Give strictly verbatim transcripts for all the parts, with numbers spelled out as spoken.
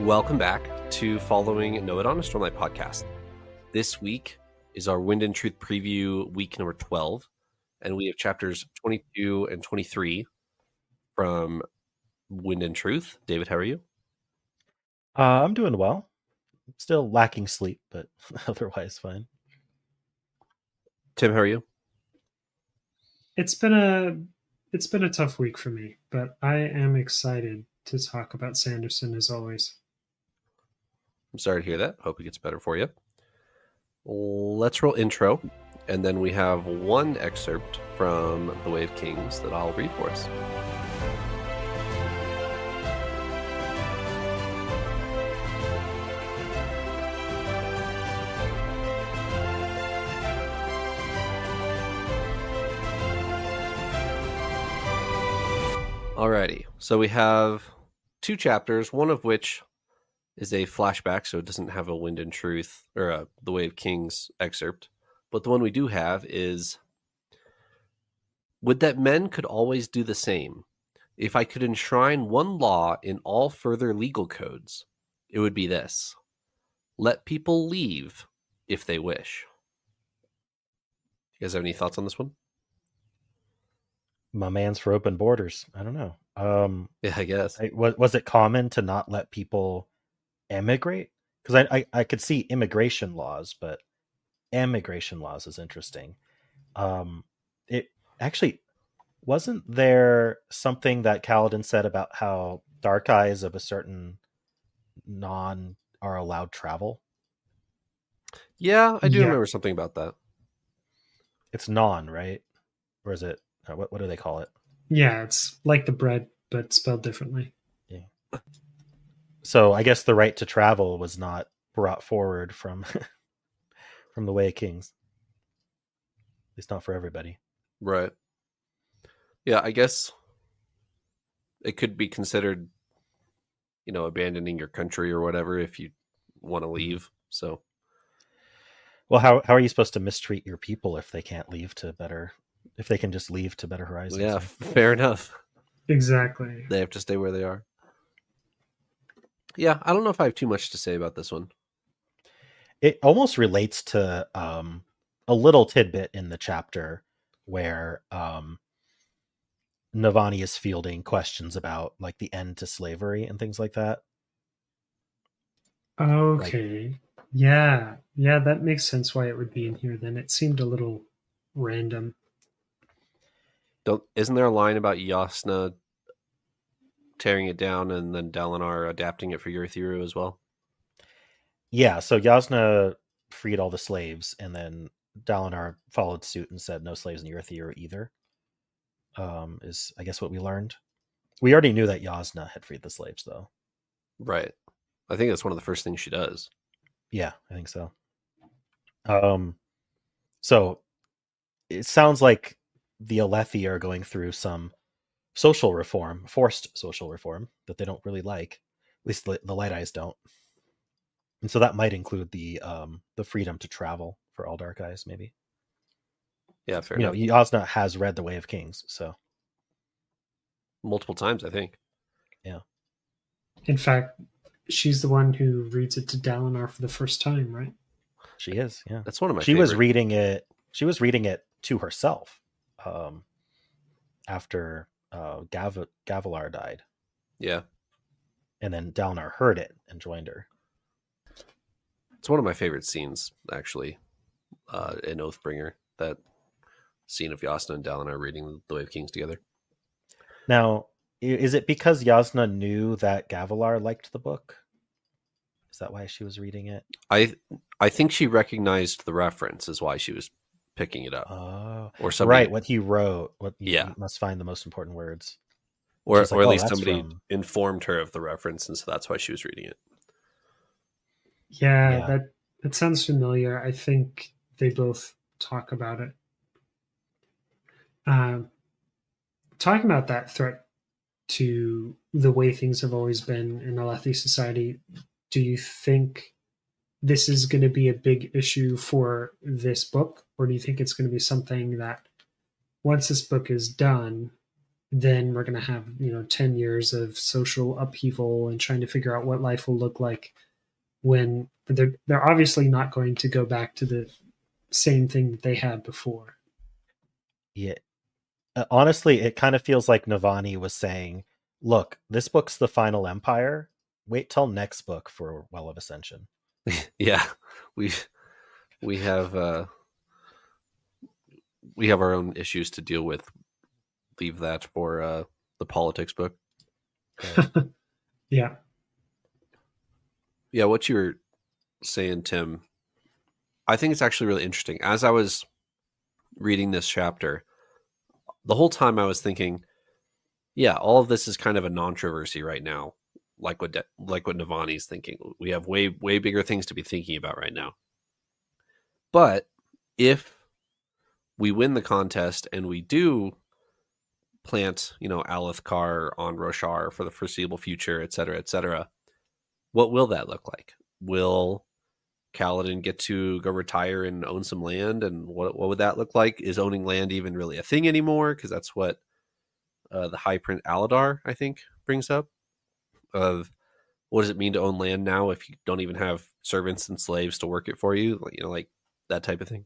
Welcome back to Following Know It on a Stormlight podcast. This week is our Wind and Truth preview, week number twelve, and we have chapters twenty-two and twenty-three from Wind and Truth. David, how are you? Uh, I'm doing well. Still lacking sleep, but otherwise fine. Tim, how are you? It's been a it's been a tough week for me, but I am excited to talk about Sanderson as always. I'm sorry to hear that. Hope it gets better for you. Let's roll intro, and then we have one excerpt from The Way of Kings that I'll read for us. Alrighty, so we have two chapters, one of which is a flashback, so it doesn't have a Wind and Truth or a The Way of Kings excerpt. But the one we do have is, would that men could always do the same. If I could enshrine one law in all further legal codes, it would be this. Let people leave if they wish. You guys have any thoughts on this one? My man's for open borders. I don't know. Um, Yeah, I guess. I, was, was it common to not let people emigrate? Because I, I, I could see immigration laws, but emigration laws is interesting. Um, it actually, wasn't there something that Kaladin said about how dark eyes of a certain non are allowed travel? Yeah, I do Yeah. remember something about that. It's non, right? Or is it, uh, what, what do they call it? Yeah, it's like the bread, but spelled differently. So I guess the right to travel was not brought forward from from the Way of Kings. At least not for everybody. Right. Yeah, I guess it could be considered, you know, abandoning your country or whatever if you want to leave. So, Well, how how are you supposed to mistreat your people if they can't leave to better, if they can just leave to better horizons? yeah, fair enough. Exactly. They have to stay where they are. Yeah, I don't know if I have too much to say about this one. It almost relates to um, a little tidbit in the chapter where um, Navani is fielding questions about like the end to slavery and things like that. Okay. Yeah. Yeah, that makes sense why it would be in here then. It seemed a little random. Don't isn't there a line about Yasna tearing it down and then Dalinar adapting it for Urithiru as well? Yeah, so Yasna freed all the slaves, and then Dalinar followed suit and said no slaves in Urithiru either. Um, is I guess what we learned. We already knew that Yasna had freed the slaves, though. Right. I think that's one of the first things she does. Yeah, I think so. Um, so it sounds like the Alethi are going through some social reform, forced social reform that they don't really like. At least the, the Light Eyes don't. And so that might include the um, the freedom to travel for all Dark Eyes, maybe. Yeah, fair You enough. know, Yasna has read The Way of Kings, so Multiple times, I think. In fact, she's the one who reads it to Dalinar for the first time, right? she is. Yeah, That's one of my she favorite. was reading it. She was reading it to herself um, after uh, Gav- Gavilar died, Yeah. and then Dalinar heard it and joined her. It's one of my favorite scenes, actually, uh, in Oathbringer. That scene of Yasna and Dalinar reading The Way of Kings together. Now, i- is it because Yasna knew that Gavilar liked the book? Is that why she was reading it? I I think she recognized the reference is why she was picking it up. Oh, or somebody, right. What he wrote. What you Yeah. must find the most important words. or, she's like, or at "Oh, least that's somebody from-" informed her of the reference, and so that's why she was reading it. Yeah, Yeah. that that sounds familiar. I think they both talk about it. Um, talking about that threat to the way things have always been in Alethi society, do you think this is going to be a big issue for this book, or do you think it's going to be something that once this book is done, then we're going to have, you know, ten years of social upheaval and trying to figure out what life will look like when they're, they're obviously not going to go back to the same thing that they had before. Yeah. Uh, honestly, it kind of feels like Navani was saying, look, this book's the final empire. Wait till next book for Well of Ascension. Yeah. We we have uh we have our own issues to deal with. Leave that for uh the politics book. Right. Yeah. Yeah, what you were saying, Tim, I think it's actually really interesting. As I was reading this chapter, the whole time I was thinking, yeah, all of this is kind of a non-controversy right now, like what De- like what Navani's thinking. We have way way bigger things to be thinking about right now. But if we win the contest and we do plant, you know, Alethkar on Roshar for the foreseeable future, et cetera, et cetera, what will that look like? Will Kaladin get to go retire and own some land? And what what would that look like? Is owning land even really a thing anymore? Because that's what uh, the High Prince Aladar, I think, brings up. Of what does it mean to own land now if you don't even have servants and slaves to work it for you? Like, you know, like that type of thing.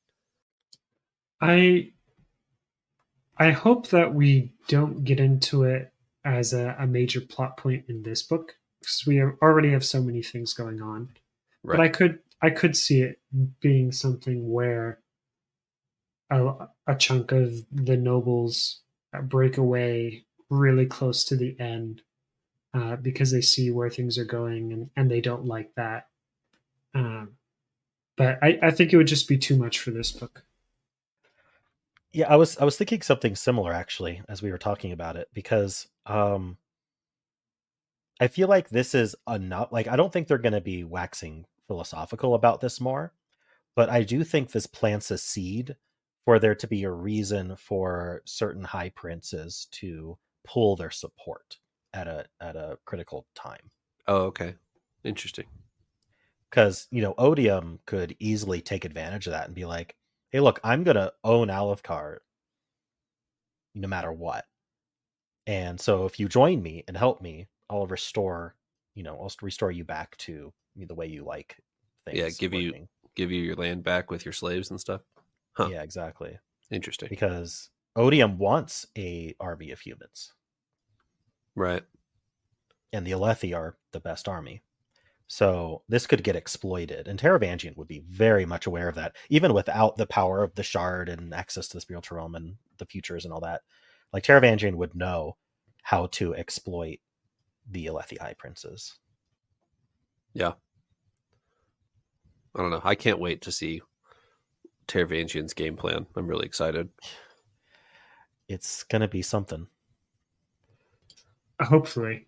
I I hope that we don't get into it as a, a major plot point in this book, because we have, already have so many things going on. Right. But I could I could see it being something where a, a chunk of the nobles break away really close to the end uh, because they see where things are going and, and they don't like that. Um, but I, I think it would just be too much for this book. Yeah, I was I was thinking something similar actually as we were talking about it, because um I feel like this is enough. Like, I don't think they're going to be waxing philosophical about this more, but I do think this plants a seed for there to be a reason for certain high princes to pull their support at a at a critical time. Oh, okay. Interesting. Because, you know, Odium could easily take advantage of that and be like, hey, look, I'm going to own Alethkar no matter what. And so if you join me and help me, I'll restore, you know, I'll restore you back to the way you like things. Yeah, give working. you give you your land back with your slaves and stuff. Huh. Yeah, exactly. Interesting. Because Odium wants a army of humans. Right. And the Alethi are the best army. So this could get exploited. And Taravangian would be very much aware of that, even without the power of the shard and access to the spiritual realm and the futures and all that. Like, Taravangian would know how to exploit the Alethi High Princes. Yeah. I don't know. I can't wait to see Taravangian's game plan. I'm really excited. It's going to be something. Hopefully.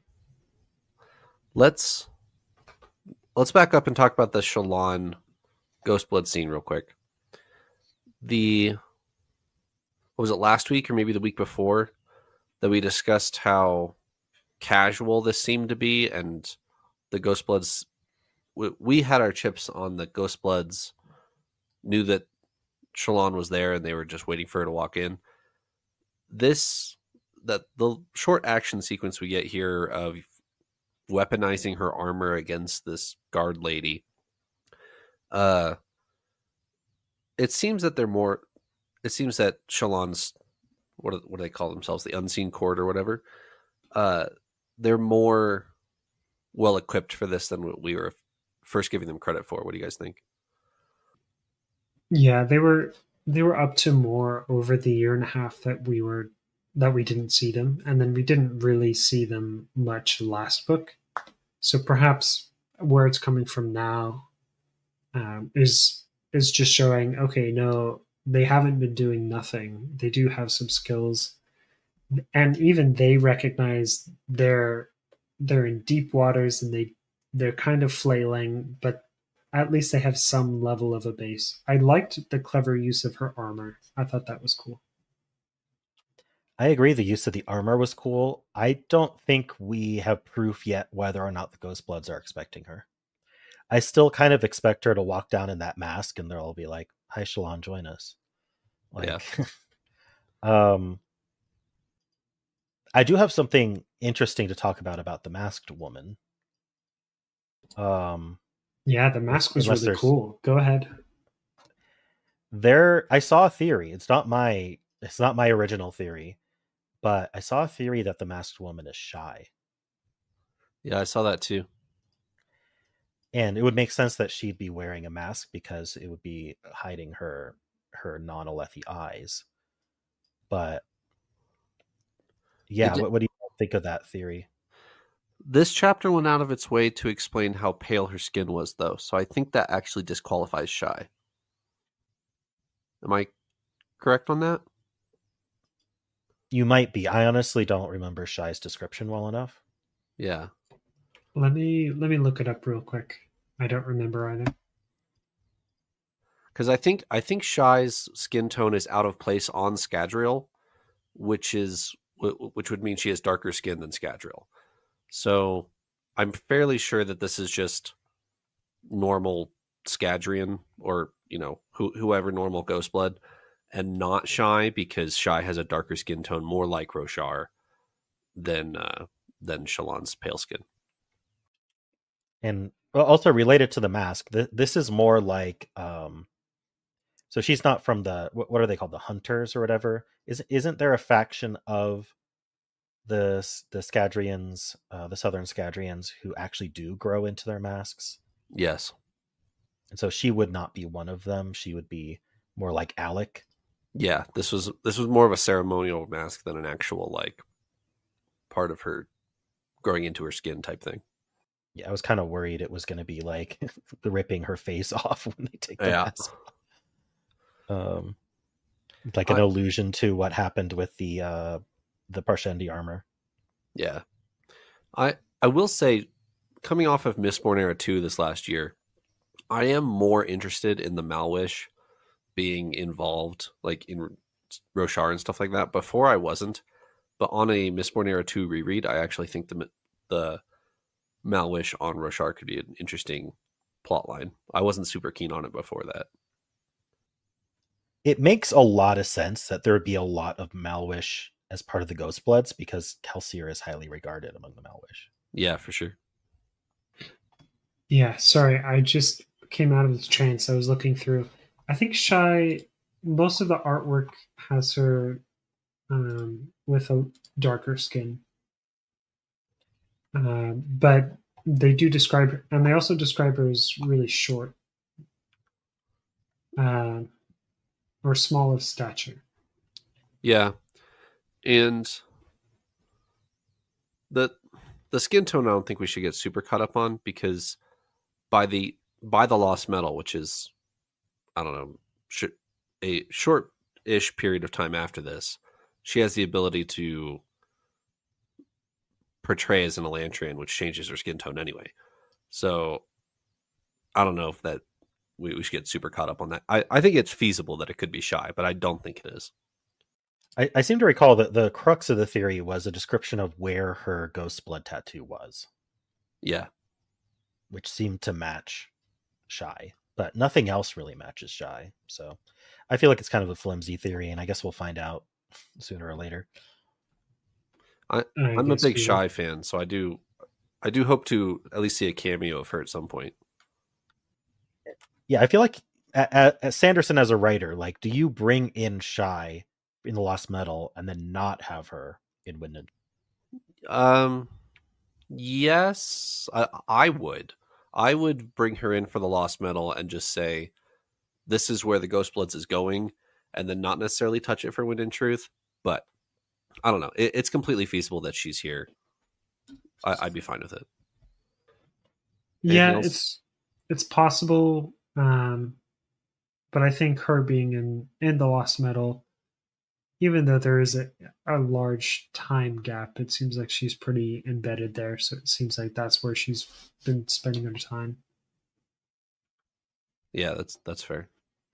Let's let's back up and talk about the Shallan Ghostblood scene real quick. The what was it, last week or maybe the week before, that we discussed how casual this seemed to be, and the Ghostbloods, we, we had our chips on the Ghostbloods, knew that Shallan was there and they were just waiting for her to walk in. This, that the short action sequence we get here of weaponizing her armor against this guard lady, uh, it seems that they're more, it seems that Shallan's, what do, what do they call themselves? The Unseen Court or whatever. Uh, they're more well equipped for this than what we were first giving them credit for. What do you guys think? Yeah, they were they were up to more over the year and a half that we were that we didn't see them, and then we didn't really see them much last book. So perhaps where it's coming from now um, is is just showing, okay, no, they haven't been doing nothing. They do have some skills, and even they recognize they're they're in deep waters and they they're kind of flailing, but at least they have some level of a base. I liked the clever use of her armor. I thought that was cool. I agree the use of the armor was cool. I don't think we have proof yet whether or not the Ghostbloods are expecting her. I still kind of expect her to walk down in that mask and they'll be like, hi, Shallan, join us. Like, yeah. um, I do have something interesting to talk about about the masked woman. Um, Yeah, the mask was unless really there's- cool. Go ahead. there, I saw a theory. It's not my it's not my original theory, but I saw a theory that the masked woman is shy. Yeah, I saw that too. And it would make sense that she'd be wearing a mask because it would be hiding her her non-Alethi eyes. But yeah, It- what, what do you think of that theory? This chapter went out of its way to explain how pale her skin was, though, so I think that actually disqualifies shy. Am I correct on that? You might be. I honestly don't remember Shy's description well enough. Yeah. Let me let me look it up real quick. I don't remember either. Because I think I think Shy's skin tone is out of place on Scadrial, which is which would mean she has darker skin than Scadrial. So I'm fairly sure that this is just normal Scadrian, or you know who, whoever normal Ghostblood, and not Shy, because Shy has a darker skin tone, more like Roshar than uh, than Shallan's pale skin. And well, also related to the mask, th- this is more like um so she's not from the what, what are they called, the Hunters or whatever. Is isn't there a faction of the the Scadrians, uh, the Southern Scadrians, who actually do grow into their masks? Yes. And so she would not be one of them. She would be more like Alec. Yeah, this was this was more of a ceremonial mask than an actual like part of her growing into her skin type thing. Yeah, I was kind of worried it was going to be like ripping her face off when they take the Yeah. mask. Um, like an I- allusion to what happened with the uh, the Parshendi armor. Yeah. I I will say, coming off of Mistborn Era two this last year, I am more interested in the Malwish being involved, like in Roshar and stuff like that. Before I wasn't, but on a Mistborn Era two reread, I actually think the the Malwish on Roshar could be an interesting plot line. I wasn't super keen on it before that. It makes a lot of sense that there would be a lot of Malwish as part of the Ghostbloods because Kelsier is highly regarded among the Malwish. Yeah, for sure. Yeah, sorry, I just came out of this trance. I was looking through. I think Shy, most of the artwork has her um, with a darker skin. Um, but they do describe her, and they also describe her as really short uh, or small of stature. Yeah, and the the skin tone I don't think we should get super caught up on, because by the by the Lost Metal, which is I don't know sh- a short-ish period of time after this, she has the ability to portray as an Elantrian, which changes her skin tone anyway. So I don't know if that we, we should get super caught up on that. I, I think it's feasible that it could be Shy, but I don't think it is. I, I seem to recall that the crux of the theory was a description of where her ghost blood tattoo was. Yeah. Which seemed to match Shy, but nothing else really matches Shy. So I feel like it's kind of a flimsy theory, and I guess we'll find out sooner or later. I, I I'm a guess big we Shy will. fan, so I do I do hope to at least see a cameo of her at some point. Yeah, I feel like a, a, Sanderson as a writer, like, do you bring in Shy in the Lost Metal and then not have her in Winden? Um, yes, I, I would. I would bring her in for the Lost Metal and just say, this is where the Ghostbloods is going, and then not necessarily touch it for Wind and Truth. But I don't know. It, it's completely feasible that she's here. I, I'd be fine with it. Anything Yeah, else? it's it's possible, um, but I think her being in in the Lost Metal, even though there is a, a large time gap, it seems like she's pretty embedded there. So it seems like that's where she's been spending her time. Yeah, that's that's fair.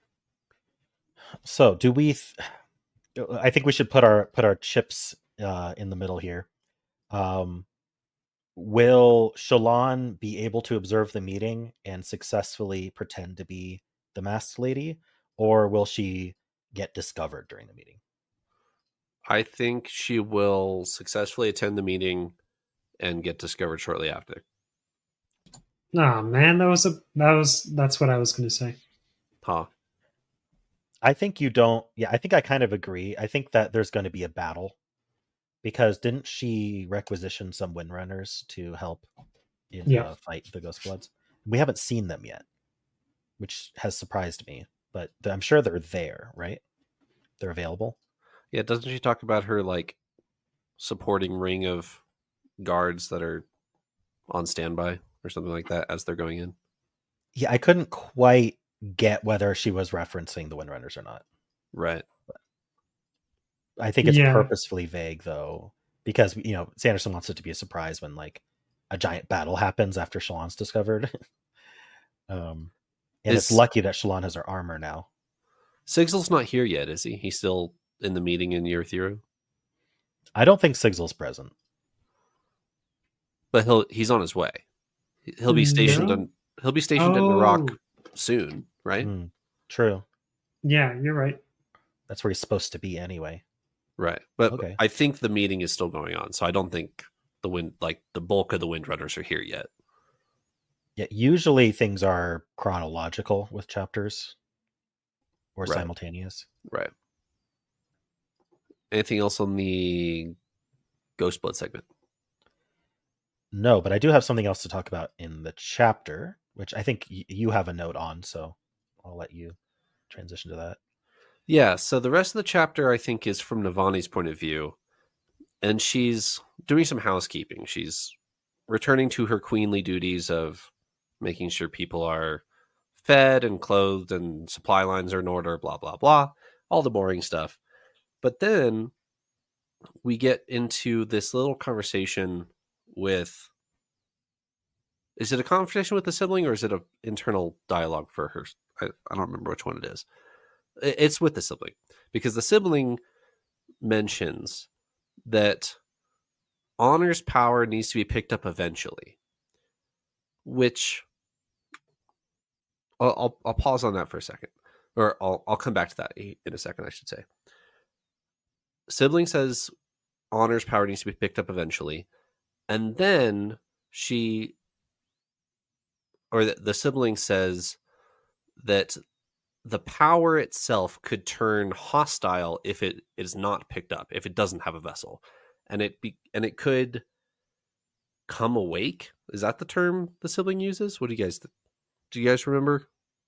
So do we? Th- I think we should put our put our chips uh, in the middle here. Um, will Shallan be able to observe the meeting and successfully pretend to be the masked lady, or will she get discovered during the meeting? I think she will successfully attend the meeting and get discovered shortly after. Oh man, that was a that was that's what I was going to say. Huh. I think you don't. Yeah, I think I kind of agree. I think that there's going to be a battle because didn't she requisition some Windrunners to help in Yeah. the fight the Ghost Bloods? We haven't seen them yet, which has surprised me. But I'm sure they're there, right? They're available. Yeah, doesn't she talk about her like supporting ring of guards that are on standby or something like that as they're going in? Yeah, I couldn't quite get whether she was referencing the Windrunners or not. Right. I think it's Yeah. purposefully vague though, because you know Sanderson wants it to be a surprise when like a giant battle happens after Shallan's discovered. um, and Is- it's lucky that Shallan has her armor now. Sigil's not here yet, is he? He's still in the meeting in Year Zero? I don't think Sigil's present. But he'll he's on his way. He'll be stationed No? on he'll be stationed at Oh. Narok soon, right? Mm, true. Yeah, you're right. That's where he's supposed to be anyway. Right. But Okay. I think the meeting is still going on, so I don't think the wind like the bulk of the Windrunners are here yet. Yeah, usually things are chronological with chapters or Right. simultaneous. Right. Anything else on the Ghostblood segment? No, but I do have something else to talk about in the chapter, which I think y- you have a note on, so I'll let you transition to that. Yeah, so the rest of the chapter I think is from Navani's point of view, and she's doing some housekeeping. She's returning to her queenly duties of making sure people are fed and clothed and supply lines are in order, blah, blah, blah, all the boring stuff. But then we get into this little conversation with, is it a conversation with the sibling or is it an internal dialogue for her? I, I don't remember which one it is. It's with the sibling, because the sibling mentions that Honor's power needs to be picked up eventually, which I'll, I'll, I'll pause on that for a second, or I'll, I'll come back to that in a second, I should say. Sibling says Honor's power needs to be picked up eventually, and then she, or the, the sibling says that the power itself could turn hostile if it is not picked up, if it doesn't have a vessel, and it be, and it could come awake. Is that the term the sibling uses? What do you guys th- do? You guys remember?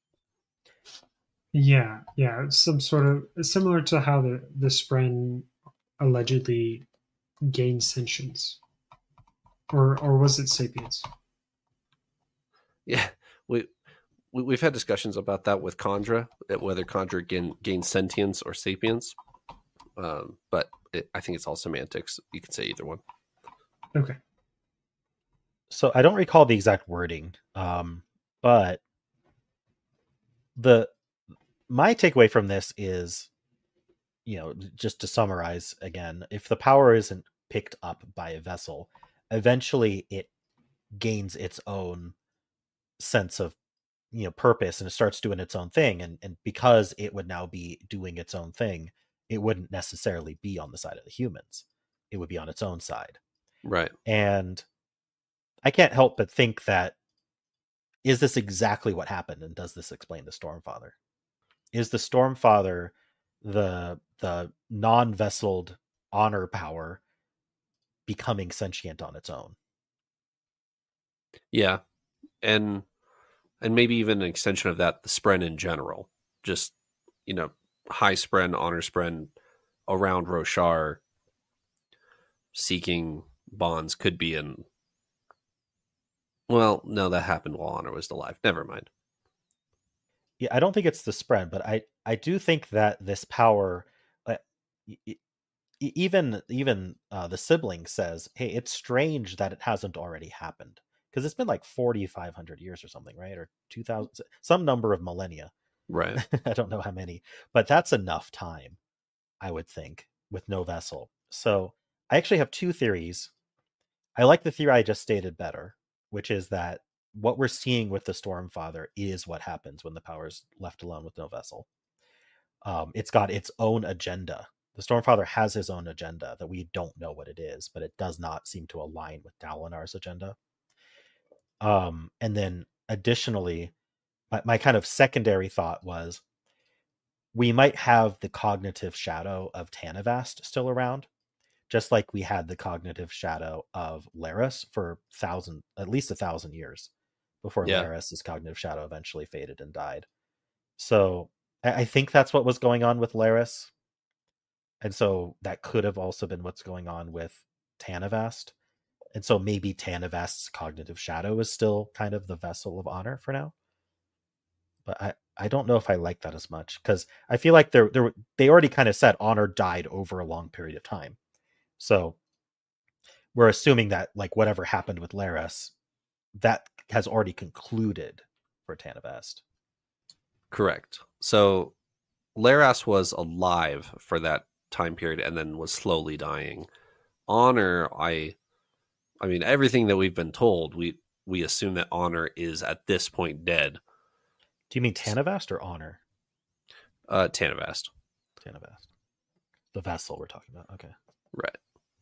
Yeah, yeah, it's some sort of similar to how the the Spren allegedly gained sentience, or or was it sapience? Yeah, we, we we've had discussions about that with Kandra, whether Kandra gain, gains sentience or sapience. Um, but it, I think it's all semantics. You can say either one. Okay. So I don't recall the exact wording, um, but the my takeaway from this is, you know, just to summarize again, if the power isn't picked up by a vessel, eventually it gains its own sense of, you know, purpose, and it starts doing its own thing. And, and because it would now be doing its own thing, it wouldn't necessarily be on the side of the humans. It would be on its own side. Right. And I can't help but think that, is this exactly what happened? And does this explain the Stormfather? Is the Stormfather the the non-vesseled honor power becoming sentient on its own? Yeah, and and maybe even an extension of that, the Spren in general. Just, you know, high Spren, honor Spren around Roshar seeking bonds could be in. Well, no, that happened while Honor was alive. Never mind. Yeah, I don't think it's the Spren, but I I do think that this power, uh, e- e- even even uh, the sibling says, hey, it's strange that it hasn't already happened, because it's been like forty-five hundred years or something, right? Or two thousand, some number of millennia. Right. I don't know how many, but that's enough time, I would think, with no vessel. So I actually have two theories. I like the theory I just stated better, which is that what we're seeing with the Stormfather is what happens when the power is left alone with no vessel. Um, it's got its own agenda The Stormfather has his own agenda that we don't know what it is, but it does not seem to align with Dalinar's agenda. Um, and then additionally, my, my kind of secondary thought was we might have the cognitive shadow of Tanavast still around, just like we had the cognitive shadow of Laris for thousand, at least a thousand years before Yeah. Laris's cognitive shadow eventually faded and died. So I, I think that's what was going on with Laris. And so that could have also been what's going on with Tanavast. And so maybe Tanavast's cognitive shadow is still kind of the vessel of honor for now. But I, I don't know if I like that as much, because I feel like they're, they're, they already kind of said honor died over a long period of time. So we're assuming that like whatever happened with Laris, that has already concluded for Tanavast. Correct. So Laras was alive for that time period and then was slowly dying. Honor, I I mean, everything that we've been told, we we assume that Honor is at this point dead. Do you mean Tanavast or Honor? Uh, Tanavast. Tanavast. The vessel we're talking about. Okay. Right.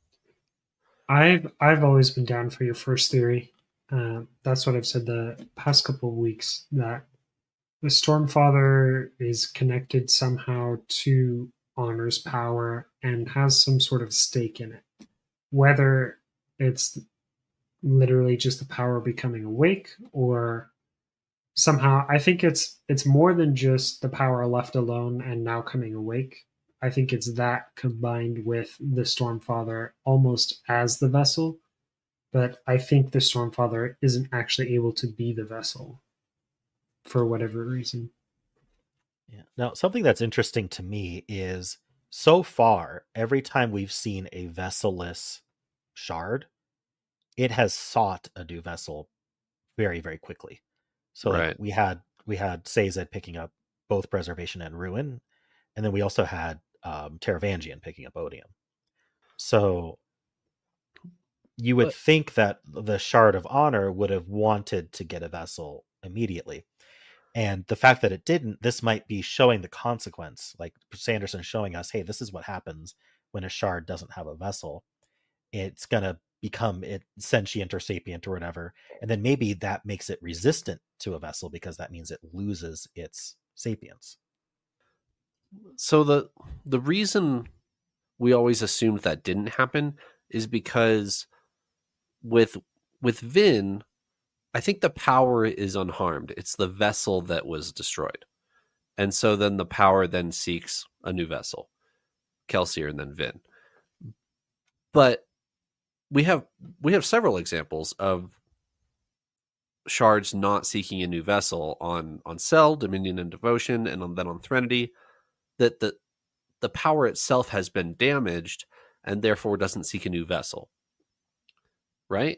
I've I've always been down for your first theory. Uh, that's what I've said the past couple of weeks, that the Stormfather is connected somehow to Honor's power and has some sort of stake in it. Whether it's literally just the power of becoming awake, or somehow, I think it's it's more than just the power left alone and now coming awake. I think it's that combined with the Stormfather almost as the vessel, but I think the Stormfather isn't actually able to be the vessel for whatever reason. Yeah. Now, something that's interesting to me is so far, every time we've seen a vesselless shard, it has sought a new vessel very, very quickly. So like, Right. we had we had Sazed picking up both Preservation and Ruin, and then we also had um, Taravangian picking up Odium. So you would But- think that the Shard of Honor would have wanted to get a vessel immediately. And the fact that it didn't, this might be showing the consequence, like Sanderson showing us, hey, this is what happens when a shard doesn't have a vessel. It's going to become it sentient or sapient or whatever. And then maybe that makes it resistant to a vessel because that means it loses its sapience. So the the reason we always assumed that didn't happen is because with with Vin, I think the power is unharmed. It's the vessel that was destroyed. And so then the power then seeks a new vessel, Kelsier and then Vin. But we have we have several examples of shards not seeking a new vessel on on Cell, Dominion, and Devotion, and on, then on Threnody, that the the power itself has been damaged and therefore doesn't seek a new vessel. Right?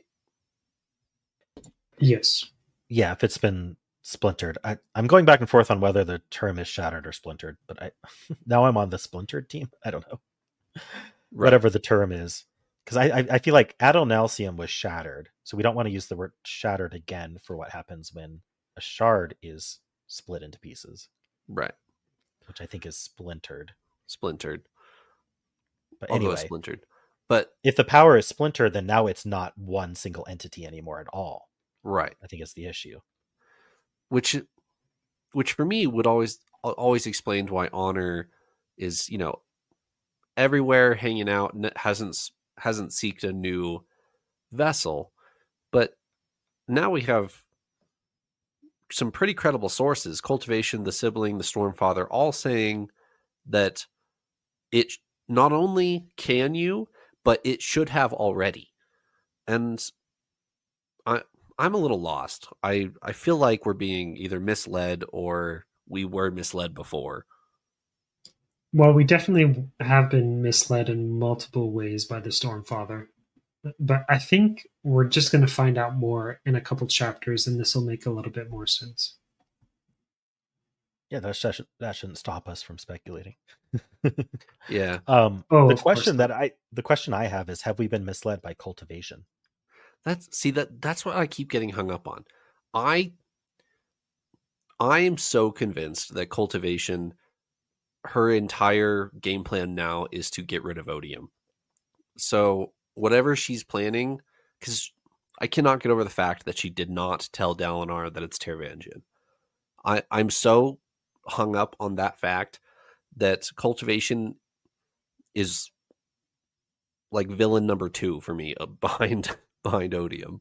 Yes. Yeah, if it's been splintered. I, I'm going back and forth on whether the term is shattered or splintered, but I now I'm on the splintered team. I don't know. Right. Whatever the term is. Because I, I I feel like Adonalsium was shattered, so we don't want to use the word shattered again for what happens when a shard is split into pieces, Right. which I think is splintered. Splintered. But I'll go with anyway, splintered. But if the power is splintered, then now it's not one single entity anymore at all. right. I think it's the issue. Which which for me would always always explained why Honor is, you know, everywhere hanging out, and hasn't hasn't seeked a new vessel. But now we have some pretty credible sources, Cultivation, the Sibling, the Stormfather, all saying that it not only can you, but it should have already. And I I'm a little lost. I, I feel like we're being either misled or we were misled before. Well, we definitely have been misled in multiple ways by the Stormfather. But I think we're just going to find out more in a couple chapters, and this will make a little bit more sense. Yeah, that should, that shouldn't stop us from speculating. Yeah. Um, Oh, the of course question not. that I the question I have is: have we been misled by cultivation? That's see that that's what I keep getting hung up on. I I am so convinced that Cultivation her entire game plan now is to get rid of Odium. So whatever she's planning, because I cannot get over the fact that she did not tell Dalinar that it's Taravangian. I, I'm so hung up on that fact that cultivation is like villain number two for me uh, behind behind Odium.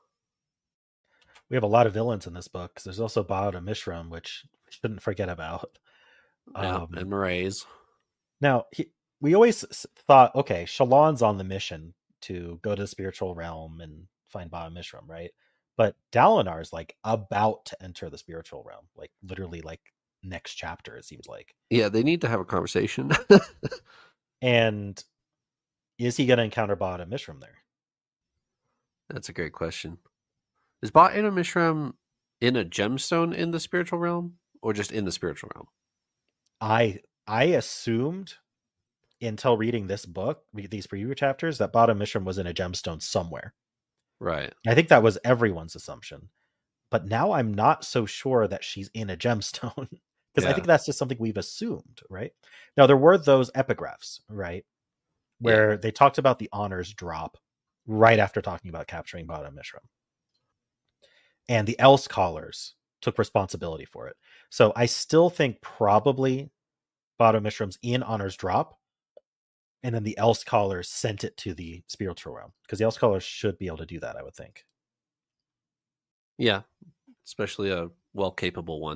We have a lot of villains in this book because there's also Ba'ada Mishram, which we shouldn't forget about. Yeah, Um, and Mraize. Now, he, we always thought, okay, Shallan's on the mission to go to the spiritual realm and find Ba'ada Mishram, right? But Dalinar is like about to enter the spiritual realm, like literally like next chapter, it seems like. Yeah, they need to have a conversation. And is he going to encounter Ba'ada Mishram there? That's a great question. Is Ba'ada Mishram in a gemstone in the spiritual realm or just in the spiritual realm? I I assumed until reading this book, these preview chapters, that Ba'ada Mishram was in a gemstone somewhere. Right. I think that was everyone's assumption. But now I'm not so sure that she's in a gemstone because Yeah. I think that's just something we've assumed, right? Now, there were those epigraphs, right? Where they talked about the honors drop right after talking about capturing Ba'ada Mishram. And the else callers took responsibility for it. So I still think probably Ba'ada Mishram's in honors drop, and then the else callers sent it to the spiritual realm because the else callers should be able to do that, I would think. Yeah, especially a well capable one.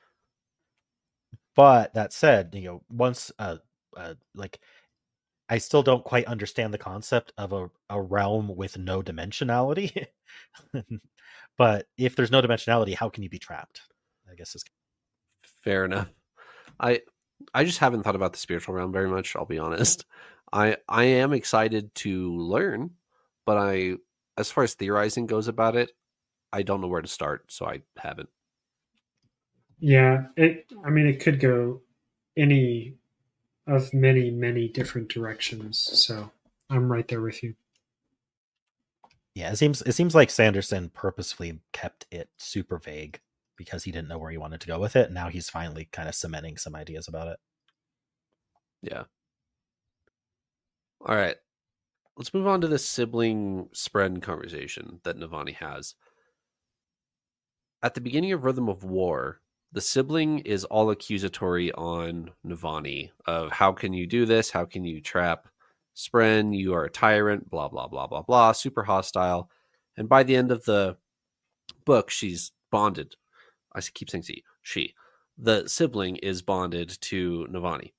But that said, you know, once uh, uh like I still don't quite understand the concept of a, a realm with no dimensionality. But if there's no dimensionality, how can you be trapped? I guess is Fair enough. I I just haven't thought about the spiritual realm very much, I'll be honest. I I am excited to learn, but I as far as theorizing goes about it, I don't know where to start, so I haven't. Yeah, it. I mean, it could go any of many, many different directions. So I'm right there with you. Yeah, it seems it seems like Sanderson purposefully kept it super vague because he didn't know where he wanted to go with it. Now he's finally kind of cementing some ideas about it. Yeah. All right. Let's move on to the sibling Spren conversation that Navani has. At the beginning of Rhythm of War, the sibling is all accusatory on Navani of how can you do this? How can you trap Spren? You are a tyrant, blah, blah, blah, blah, blah, super hostile. And by the end of the book, she's bonded. I keep saying she. She. The sibling is bonded to Navani.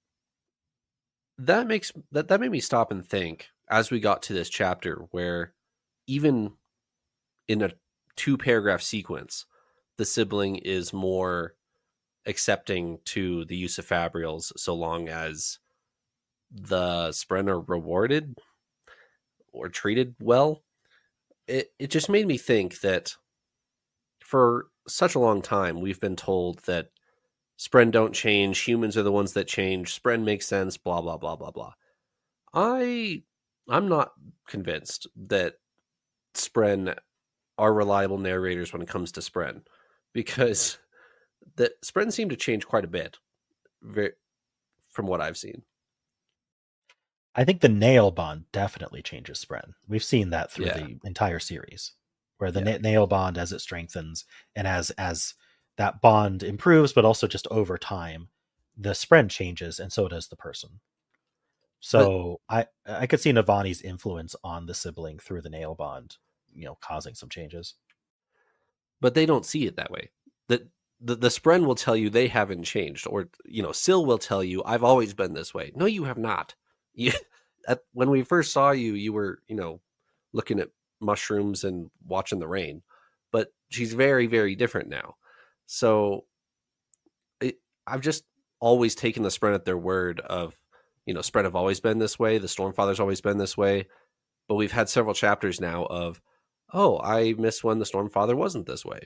That makes that, that made me stop and think as we got to this chapter where even in a two paragraph sequence, the sibling is more accepting to the use of fabrials so long as the Spren are rewarded or treated well. It it just made me think that for such a long time we've been told that Spren don't change, humans are the ones that change, Spren makes sense, blah blah blah blah blah. I I'm not convinced that Spren are reliable narrators when it comes to Spren, because the Spren seem to change quite a bit very, from what I've seen. I think the nail bond definitely changes Spren. We've seen that through Yeah. the entire series, where the Yeah. na- nail bond, as it strengthens and as as that bond improves, but also just over time, the Spren changes, and so does the person. So I I could see Navani's influence on the sibling through the nail bond, you know, causing some changes. But they don't see it that way. The, the the Spren will tell you they haven't changed, or you know, Syl will tell you I've always been this way. No, you have not. You at, when we first saw you, you were you know looking at mushrooms and watching the rain, but she's very very different now. So it, I've just always taken the Spren at their word of you know Spren have always been this way. The Stormfather's always been this way, but we've had several chapters now of oh, I miss when the Stormfather wasn't this way.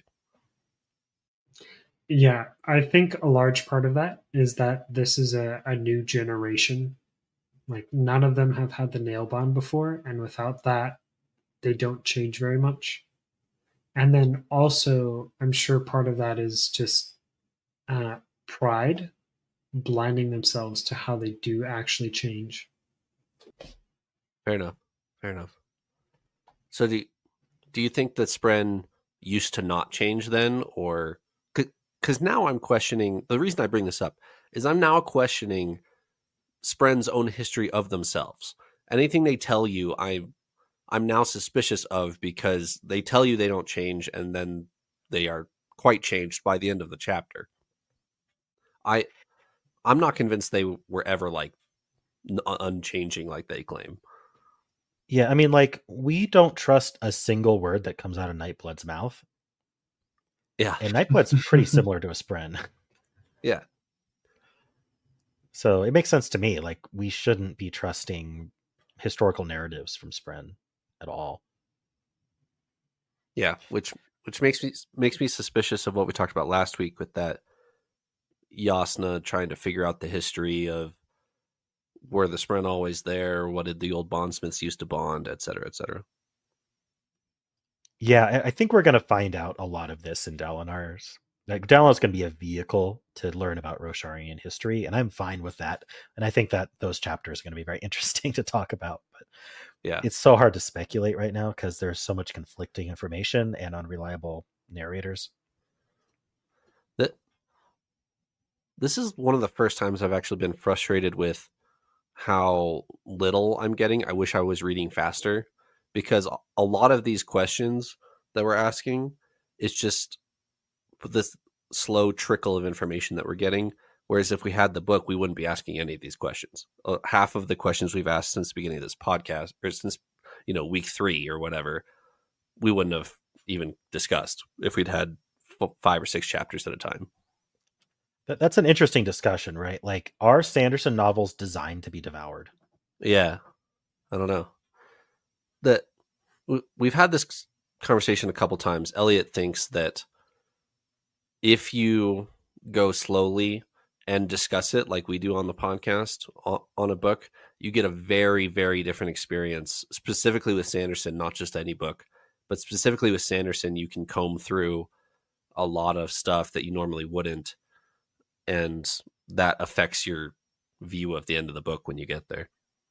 Yeah, I think a large part of that is that this is a, a new generation. Like, none of them have had the nail bond before, and without that, they don't change very much. And then also, I'm sure part of that is just uh, pride. blinding themselves to how they do actually change. Fair enough. Fair enough. So do you, do you think that Spren used to not change then, or because now I'm questioning, the reason I bring this up is I'm now questioning Spren's own history of themselves. Anything they tell you, I I'm now suspicious of, because they tell you they don't change and then they are quite changed by the end of the chapter. I I'm not convinced they were ever like unchanging like they claim. Yeah, I mean, like, we don't trust a single word that comes out of Nightblood's mouth. Yeah. And Nightblood's pretty similar to a Spren. Yeah. So it makes sense to me. Like, we shouldn't be trusting historical narratives from Spren at all. Yeah, which which makes me makes me suspicious of what we talked about last week with that Jasnah trying to figure out the history of, were the Spren always there? What did the old bondsmiths used to bond, et cetera, et cetera? Yeah, I think we're going to find out a lot of this in Dalinar's. Like, Dalinar's going to be a vehicle to learn about Rosharian history, and I'm fine with that. And I think that those chapters are going to be very interesting to talk about. But yeah, it's so hard to speculate right now because there's so much conflicting information and unreliable narrators. That this is one of the first times I've actually been frustrated with how little I'm getting. I wish I was reading faster, because a lot of these questions that we're asking is just this slow trickle of information that we're getting. Whereas if we had the book, we wouldn't be asking any of these questions. Uh, half of the questions we've asked since the beginning of this podcast, or since, you know, week three or whatever, we wouldn't have even discussed if we'd had f- five or six chapters at a time. That's an interesting discussion, right? Like, are Sanderson novels designed to be devoured? Yeah. I don't know. That we've had this conversation a couple times. Elliot thinks that if you go slowly and discuss it like we do on the podcast on a book, you get a very, very different experience, specifically with Sanderson, not just any book, but specifically with Sanderson, you can comb through a lot of stuff that you normally wouldn't. And that affects your view of the end of the book when you get there.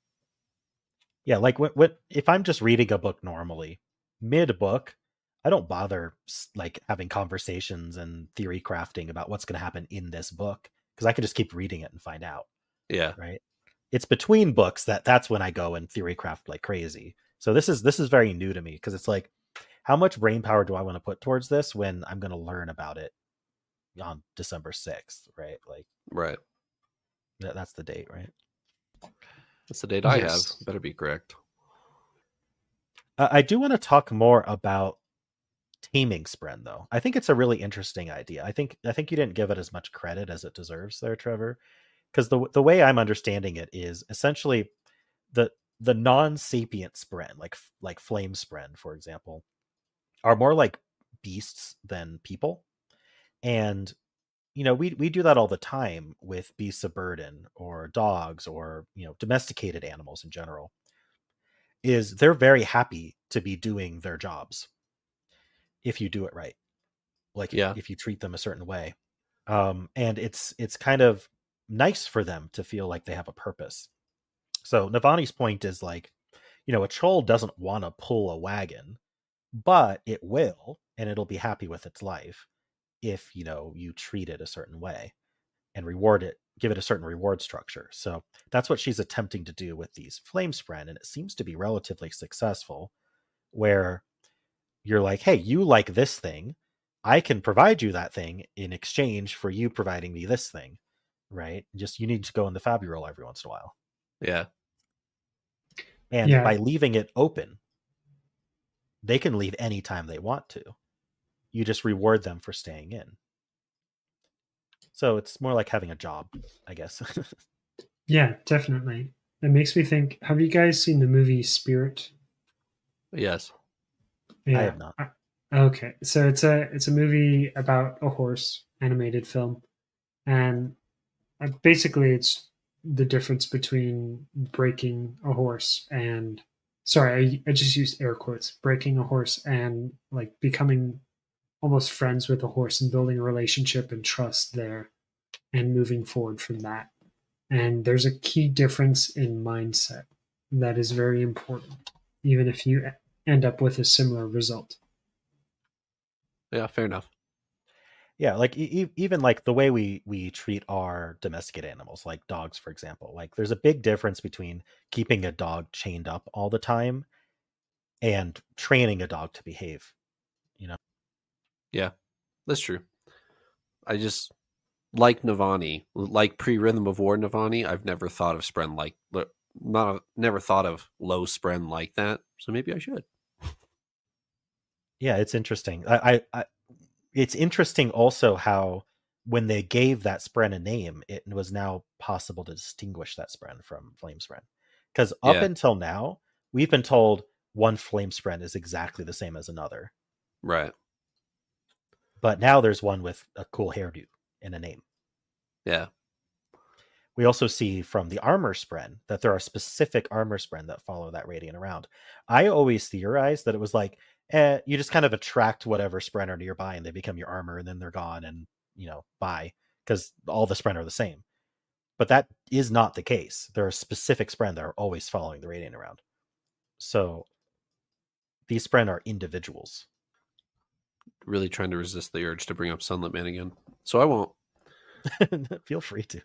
Yeah, like what, what if I'm just reading a book normally, mid book, I don't bother like having conversations and theory crafting about what's going to happen in this book, because I can just keep reading it and find out. Yeah. Right. It's between books that that's when I go and theory craft like crazy. So this is this is very new to me, because it's like, how much brain power do I want to put towards this when I'm going to learn about it on December sixth, right? Like, right. That, that's the date, right? That's the date I Yes. have. Better be correct. Uh, I do want to talk more about taming Spren, though. I think it's a really interesting idea. I think I think you didn't give it as much credit as it deserves there, Trevor, because the the way I'm understanding it is essentially the the non-sapient Spren, like like Flame Spren, for example, are more like beasts than people. And you know, we we do that all the time with beasts of burden or dogs or, you know, domesticated animals in general. Is they're very happy to be doing their jobs if you do it right. Like, yeah. if you treat them a certain way. Um, and it's it's kind of nice for them to feel like they have a purpose. So Navani's point is like, you know, a troll doesn't want to pull a wagon, but it will, and it'll be happy with its life if, you know, you treat it a certain way and reward it, give it a certain reward structure. So that's what she's attempting to do with these Flame Spren, and it seems to be relatively successful, where you're like, hey, you like this thing, I can provide you that thing in exchange for you providing me this thing, right? Just, you need to go in the Fabi roll every once in a while. Yeah. And Yeah. by leaving it open, they can leave anytime they want to. You just reward them for staying in. So it's more like having a job, I guess. Yeah, definitely. It makes me think, have you guys seen the movie Spirit? Yes. Yeah. I have not. Okay. So it's a it's a movie about a horse, animated film. And basically it's the difference between breaking a horse and sorry, I, I just used air quotes, breaking a horse and like becoming almost friends with a horse and building a relationship and trust there. and moving forward from that. And there's a key difference in mindset that is very important, even if you end up with a similar result. Yeah, fair enough. Yeah, like e- even like the way we we treat our domesticated animals, like dogs, for example. Like there's a big difference between keeping a dog chained up all the time and training a dog to behave. You know. Yeah, that's true. I just like Navani, like pre-Rhythm of War Navani. I've never thought of Spren like not never thought of low Spren like that. So maybe I should. Yeah, it's interesting. I, I, I it's interesting also how when they gave that Spren a name, it was now possible to distinguish that Spren from Flame Spren. Because up Yeah. until now, we've been told one Flame Spren is exactly the same as another. Right. But now there's one with a cool hairdo and a name. Yeah. We also see from the armor Spren that there are specific armor Spren that follow that Radiant around. I always theorized that it was like, eh, you just kind of attract whatever Spren are nearby and they become your armor and then they're gone and, you know, bye. Because all the Spren are the same. But that is not the case. There are specific Spren that are always following the Radiant around. So these Spren are individuals. Really trying to resist the urge to bring up Sunlit Man again. So I won't. Feel free to.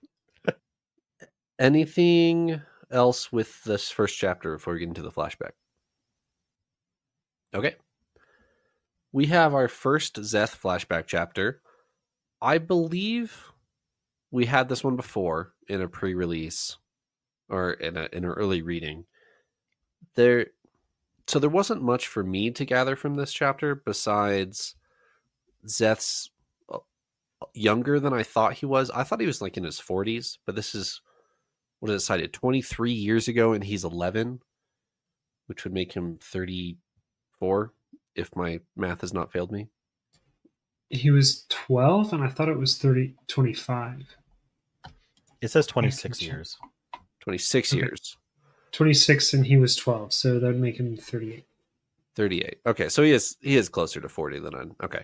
Anything else with this first chapter before we get into the flashback? Okay. We have our first Szeth flashback chapter. I believe we had this one before in a pre-release or in a in an early reading. There so there wasn't much for me to gather from this chapter besides Szeth's younger than I thought he was. I thought he was like in his forties, but this is what is it cited? twenty-three years ago, and he's eleven, which would make him thirty-four if my math has not failed me. He was twelve, and I thought it was thirty, twenty-five. It says twenty-six years. twenty-six Okay. years. twenty-six, and he was twelve, so that would make him thirty-eight. thirty-eight. Okay, so he is he is closer to forty than I. Okay.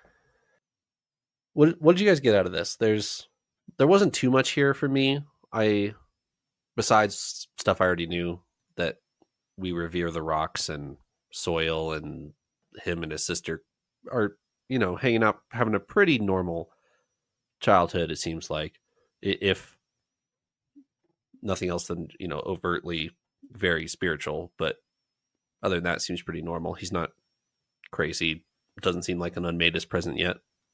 What what did you guys get out of this? There's there wasn't too much here for me. I besides stuff I already knew, that we revere the rocks and soil, and him and his sister are, you know, hanging out, having a pretty normal childhood, it seems like, if nothing else than, you know, overtly very spiritual. But other than that, it seems pretty normal. He's not crazy. Doesn't seem like an unmade is present yet.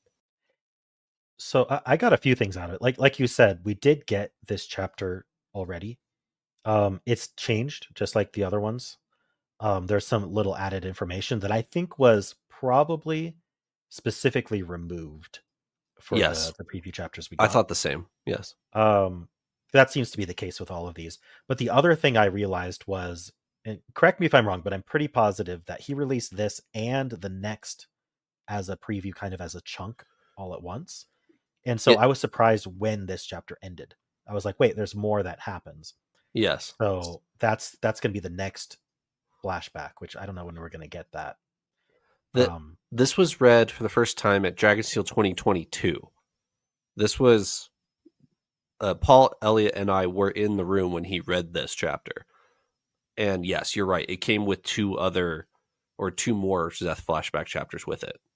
So I, I got a few things out of it. Like like you said, we did get this chapter already. Um, it's changed just like the other ones. Um, there's some little added information that I think was probably specifically removed for Yes. the, the preview chapters we got. I thought the same. Yes. Um, that seems to be the case with all of these. But the other thing I realized was, and correct me if I'm wrong, but I'm pretty positive that he released this and the next as a preview, kind of as a chunk all at once. And so It- I was surprised when this chapter ended. I was like, wait, there's more that happens. Yes. So that's that's going to be the next flashback, which I don't know when we're going to get that. The, um, this was read for the first time at Dragonsteel twenty twenty-two. This was uh, Paul Elliott and I were in the room when he read this chapter. And yes, you're right. It came with two other or two more Szeth flashback chapters with it.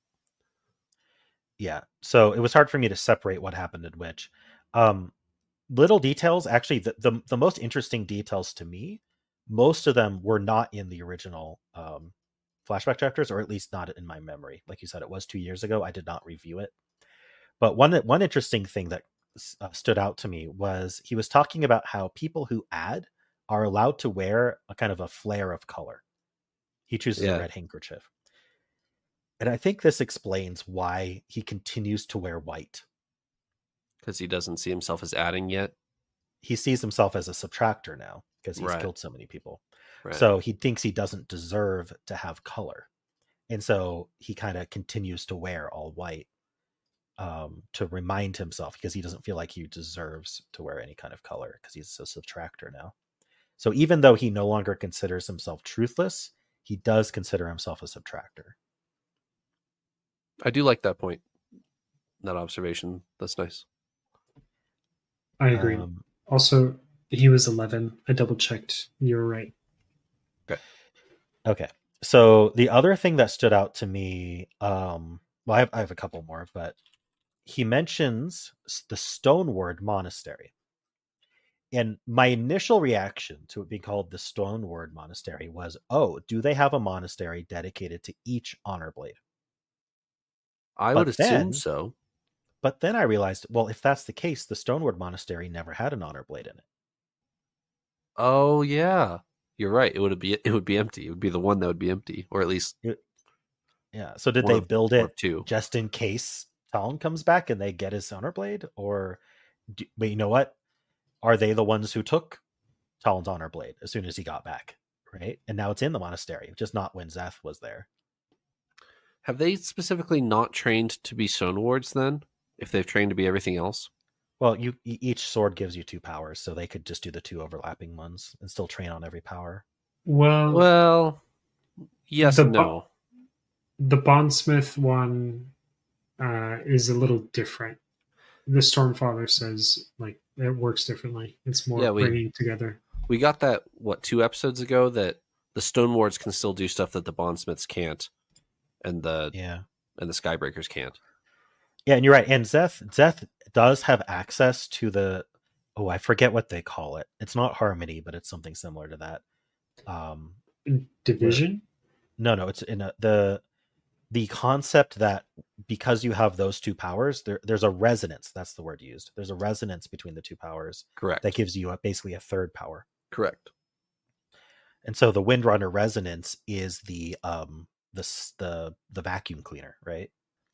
yeah. So it was hard for me to separate what happened in which. Um, little details, actually, the, the, the most interesting details to me, most of them were not in the original um, flashback chapters, or at least not in my memory. Like you said, it was two years ago. I did not review it. But one one interesting thing that uh, stood out to me was he was talking about how people who add are allowed to wear a kind of a flare of color. He chooses Yeah. a red handkerchief. And I think this explains why he continues to wear white. Because he doesn't see himself as adding yet. He sees himself as a subtractor now because he's Right. killed so many people. Right. So he thinks he doesn't deserve to have color. And so he kind of continues to wear all white um, to remind himself, because he doesn't feel like he deserves to wear any kind of color because he's a subtractor now. So even though he no longer considers himself truthless, he does consider himself a subtractor. I do like that point. That observation. That's nice. I agree. Um, Also, he was eleven. I double checked. You were right. Okay. Okay. So the other thing that stood out to me, um, well, I have, I have a couple more, but he mentions the Stoneward Monastery. And my initial reaction to it being called the Stoneward Monastery was, oh, do they have a monastery dedicated to each honor blade? I But would assume then- so. But then I realized, well, if that's the case, the Stoneward Monastery never had an honor blade in it. Oh yeah, you're right. It would be it would be empty. It would be the one that would be empty, or at least Yeah. So did one they of- build one it of two. just in case Talon comes back and they get his honor blade? Or, do, but you know what? Are they the ones who took Talon's honor blade as soon as he got back? Right. And now it's in the monastery, just not when Zeth was there. Have they specifically not trained to be Stonewards then? If they've trained to be everything else? Well, you e- each sword gives you two powers, so they could just do the two overlapping ones and still train on every power. Well, Well, yes The and bo- no. the Bondsmith one uh, is a little different. The Stormfather says like it works differently. It's more Yeah, we- bringing together. We got that, what, two episodes ago, that the Stonewards can still do stuff that the Bondsmiths can't, and the Yeah. and the Skybreakers can't. Yeah, and you're right. And Zeth Zeth does have access to the oh, I forget what they call it. It's not Harmony, but it's something similar to that. Um Division. no, no, it's in a, the the concept that because you have those two powers, there there's a resonance, that's the word used. There's a resonance between the two powers Correct. that gives you a, basically a third power. Correct. And so the Windrunner resonance is the um the s- the the vacuum cleaner, right?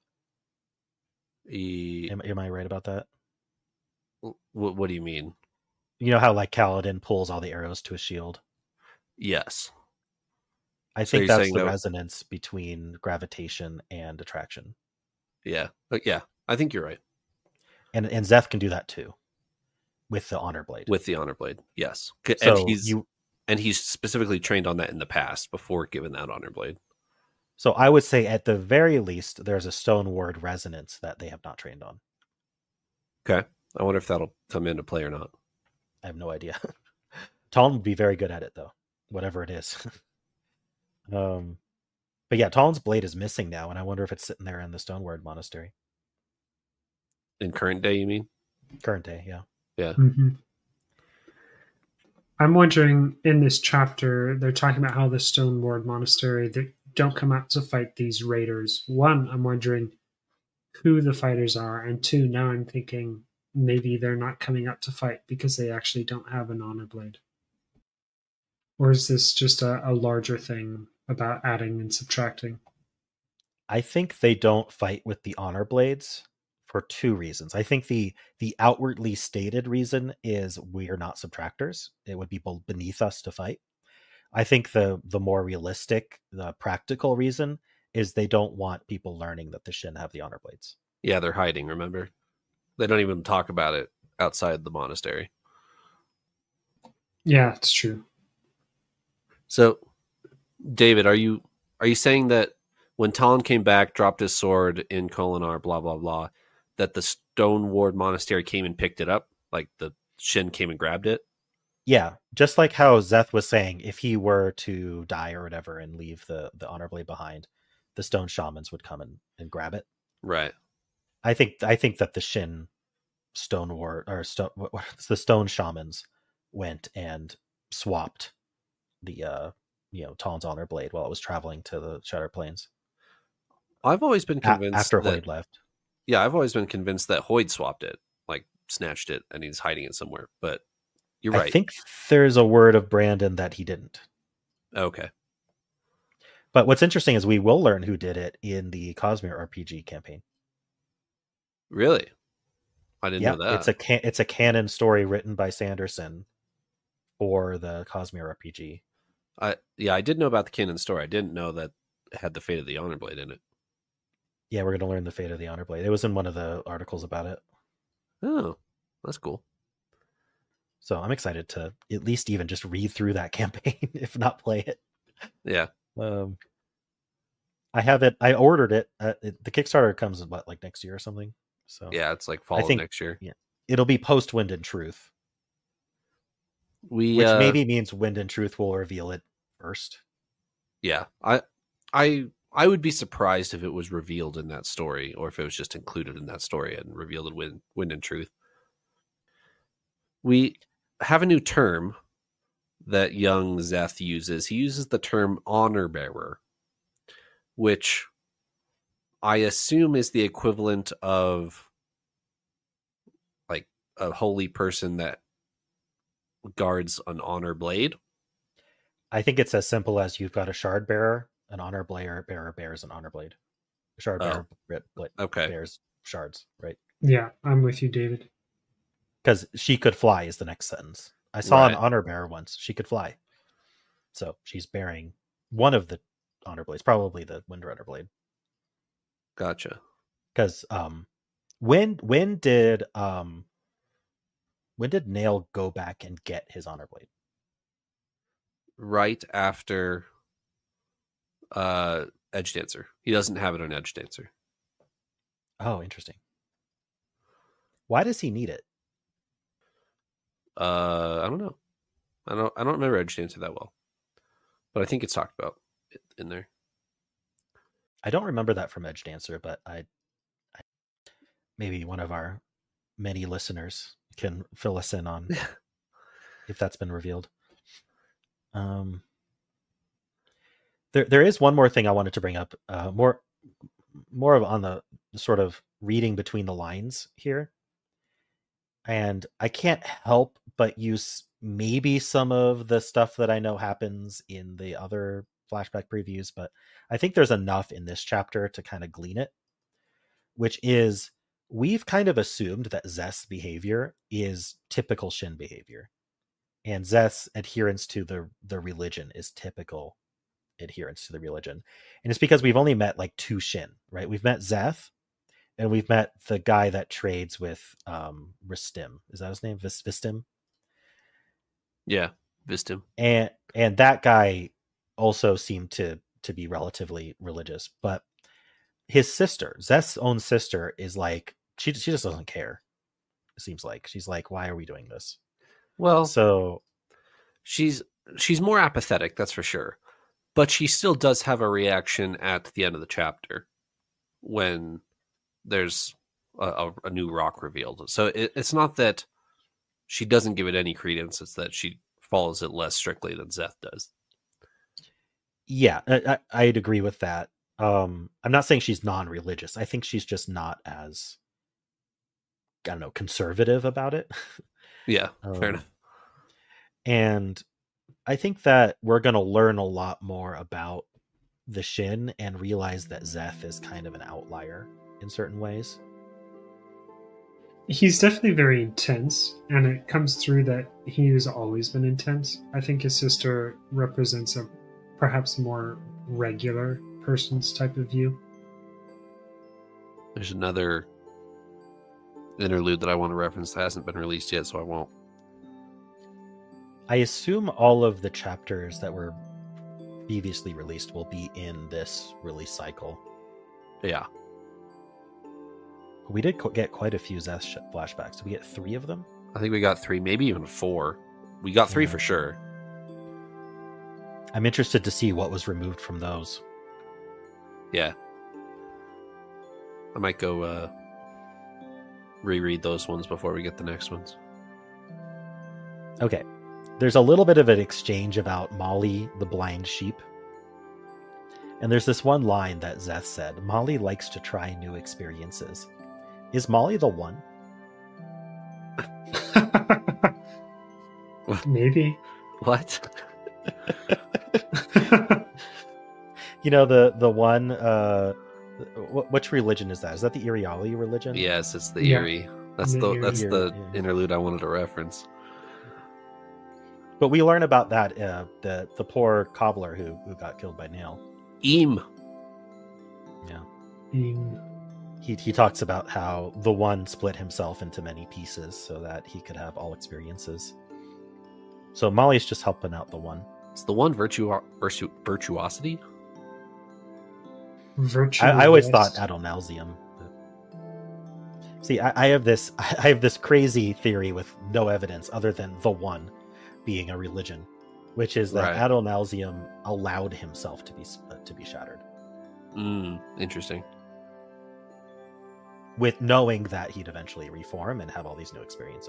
E- Am, am I right about that? what, what do you mean? You know how like Kaladin pulls all the arrows to a shield? Yes. I So think you're that's saying the that- resonance between gravitation and attraction. Yeah. Uh, yeah. I think you're right. And and Zeth can do that too with the honor blade. With the Honor Blade. Yes. C- so and he's you and he's specifically trained on that in the past before given that Honor Blade. so I would say at the very least there's a Stoneward resonance that they have not trained on. Okay. I wonder if that'll come into play or not. I have no idea. Talon would be very good at it though, whatever it is. um but yeah, Talon's blade is missing now, and I wonder if it's sitting there in the Stoneward Monastery. In current day, you mean? Current day, yeah. Mm-hmm. I'm wondering in this chapter, they're talking about how the Stoneward Monastery they don't come out to fight these raiders. One, I'm wondering who the fighters are, and two, now I'm thinking maybe they're not coming out to fight because they actually don't have an honor blade. Or is this just a, a larger thing about adding and subtracting? I think they don't fight with the honor blades for two reasons. I think the the outwardly stated reason is we're not subtractors. It would be be- beneath us to fight. I think the the more realistic, the practical reason is they don't want people learning that the Shin have the honor blades. Yeah, they're hiding, remember? They don't even talk about it outside the monastery. Yeah, it's true. So, David, are you are you saying that when Talon came back, dropped his sword in Kholinar, blah blah blah, that the Stoneward Monastery came and picked it up, like the Shin came and grabbed it? Yeah, just like how Zeth was saying, if he were to die or whatever and leave the the honor blade behind, the stone shamans would come and, and grab it. Right. I think I think that the Shin Stone War or stone what, what's the stone shamans went and swapped the uh you know Talon's honor blade while it was traveling to the Shattered Plains I've always been A- convinced after that, Hoyd left. yeah, I've always been convinced that Hoyd swapped it, like snatched it, and he's hiding it somewhere. But you're right. I think there's a word of Brandon that he didn't. Okay. But what's interesting is we will learn who did it in the Cosmere R P G campaign. Really? I didn't Yeah, know that. it's a can- it's a canon story written by Sanderson for the Cosmere R P G. I yeah, I did know about the canon story. I didn't know that it had the fate of the Honor Blade in it. Yeah, we're going to learn the fate of the honor blade. It was in one of the articles about it. Oh, that's cool. So I'm excited to at least even just read through that campaign, if not play it. Yeah. Um, I have it. I ordered it. Uh, it. The Kickstarter comes what like next year or something. So Yeah, it's like fall think- of next year. yeah. it'll be post Wind and Truth, We which uh, maybe means Wind and Truth will reveal it first. yeah, I I I would be surprised if it was revealed in that story, or if it was just included in that story and revealed in Wind, Wind and Truth. We have a new term that young Zeth uses. He uses the term honor bearer, which I assume is the equivalent of like a holy person that guards an honor blade. I think it's as simple as you've got a shard bearer, an honor bearer, bearer bears an honor blade. A shard Oh. bearer bit- bit- Okay. bears shards, right? Yeah, I'm with you, David. Because she could fly is the next sentence. I saw an Right. honor bearer once. She could fly. So she's bearing one of the honor blades, probably the Windrunner blade. Gotcha. Because um, when when did um, when did Nail go back and get his honor blade? Right after uh, Edge Dancer. He doesn't have it on Edge Dancer. Oh, interesting. Why does he need it? Uh, I don't know. I don't. I don't remember Edge Dancer that well, but I think it's talked about in there. I don't remember that from Edge Dancer, but I, I maybe one of our many listeners can fill us in on if that's been revealed. Um, there there is one more thing I wanted to bring up. Uh, more more of on the sort of reading between the lines here, and I can't help but use maybe some of the stuff that I know happens in the other flashback previews, but I think there's enough in this chapter to kind of glean it, which is we've kind of assumed that Zeth's behavior is typical Shin behavior, and Zeth's adherence to the the religion is typical adherence to the religion. And it's because we've only met like two Shin, right? We've met Zeth, and we've met the guy that trades with um Ristim. Is that his name? Vis- Vistim? Yeah, Vistim. And and that guy also seemed to to be relatively religious, but his sister, Zeth's own sister, is like she she just doesn't care. It seems like she's like, why are we doing this? Well, So she's she's more apathetic, that's for sure. But she still does have a reaction at the end of the chapter when there's a, a, a new rock revealed. So it, it's not that she doesn't give it any credence; it's that she follows it less strictly than Zeth does. yeah, I, I, I'd agree with that. Um, I'm not saying she's non-religious. I think she's just not as, I don't know, conservative about it. Yeah, fair Um, enough. And I think that we're going to learn a lot more about the Shin and realize that Zeth is kind of an outlier in certain ways. He's definitely very intense, and it comes through that he has always been intense. I think his sister represents a perhaps more regular person's type of view. There's another interlude that I want to reference that hasn't been released yet, so I won't. I assume all of the chapters that were previously released will be in this release cycle. Yeah. We did co- get quite a few Zeth sh- flashbacks. Did we get three of them? I think we got three, maybe even four. We got three Yeah. for sure. I'm interested to see what was removed from those. Yeah. I might go uh, reread those ones before we get the next ones. Okay. There's a little bit of an exchange about Molly, the blind sheep. And there's this one line that Zeth said, Molly likes to try new experiences. Is Molly the one? Maybe. What? You know, the the one, uh, wh- which religion is that? Is that the Iriali religion? Yes, it's the Yeah. Eerie. That's The the Eerie. that's the Eerie, yeah. interlude I wanted to reference. But we learn about that, uh, the the poor cobbler who, who got killed by Nail. Eam. Yeah. Being He, he talks about how the one split himself into many pieces so that he could have all experiences. So Molly's just helping out the one. It's the one virtue, virtu, virtuosity. virtue. I, I always yes. thought Adonalsium. See, I, I have this I have this crazy theory with no evidence other than the one being a religion, which is that Right. Adonalsium allowed himself to be uh, to be shattered, Mm, interesting. with knowing that he'd eventually reform and have all these new experiences.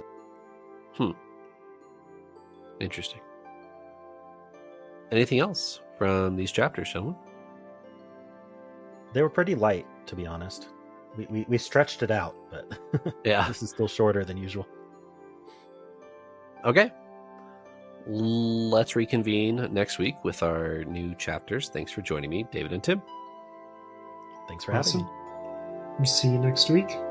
Interesting. Anything else from these chapters, someone? They were pretty light, to be honest. We we, we stretched it out, but Yeah. this is still shorter than usual. Okay. Let's reconvene next week with our new chapters. Thanks for joining me, David and Tim. Thanks for having Awesome. me. See you next week.